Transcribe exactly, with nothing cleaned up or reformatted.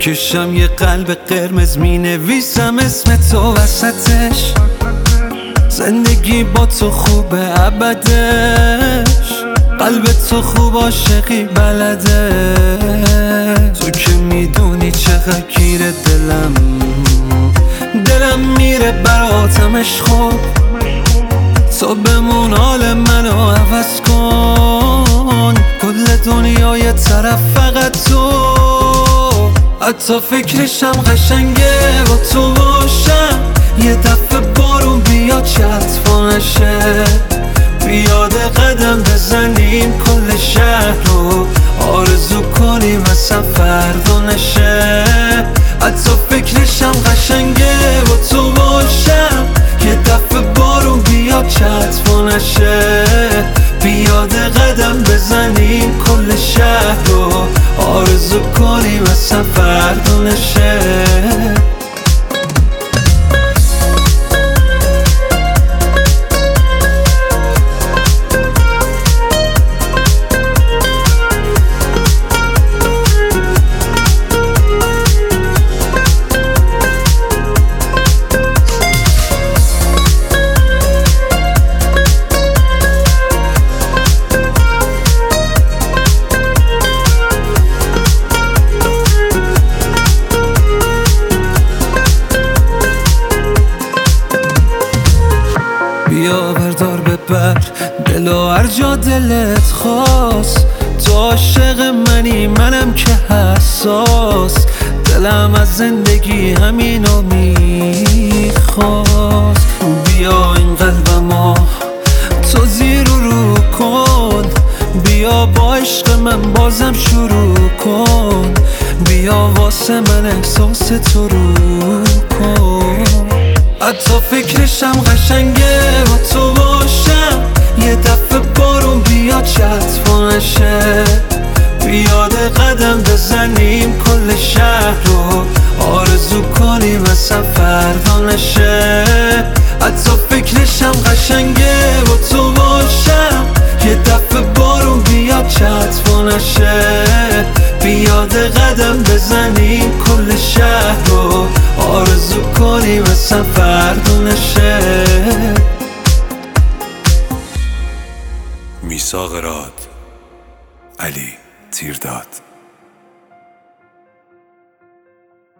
میکشم یه قلب قرمز، مینویسم اسم تو وسطش. زندگی با تو خوبه ابدش، قلب تو خوب عاشقی بلده. تو که میدونی چقدر گیره دلم، دلم میره براتم عشق. تو بمون حال منو عوض کن، کل دنیا یه طرف فقط تو. حتی فکرشم قشنگه با تو باشم، یه دفعه بارون بیاد چطفا نشه، بیاد قدم بزنیم کل شهر رو آرزو کنیم اصلا فردا نشه. حتی فکرشم قشنگه با تو باشم، یه دفعه بارون بیاد چطفا نشه، بیاد قدم بزنیم کل شهر رو آرزو کنیم اصلا فردا نشه. بیا بردار ببر دلو هر جا دلت خواست، تو عاشق منی منم که حساس، دلم از زندگی همینو میخواست. بیا این قلبمو تو زیر و رو کن، بیا با عشق من بازم شروع کن، بیا واسه من احساس تو رو کن. حتی فکرشم قشنگه با تو باشم، یه دفعه بارون بیاد چطفا نشه، بیاد قدم بزنیم کل شهر رو آرزو کنیم اصلا فردا نشه. حتی فکرشم قشنگه با تو باشم، یه دفعه بارون بیاد چطفا نشه، بیاد قدم بزنیم کل شهر رو آرزو کنیم اصلا فردا نشه. میثاق راد، علی تیرداد.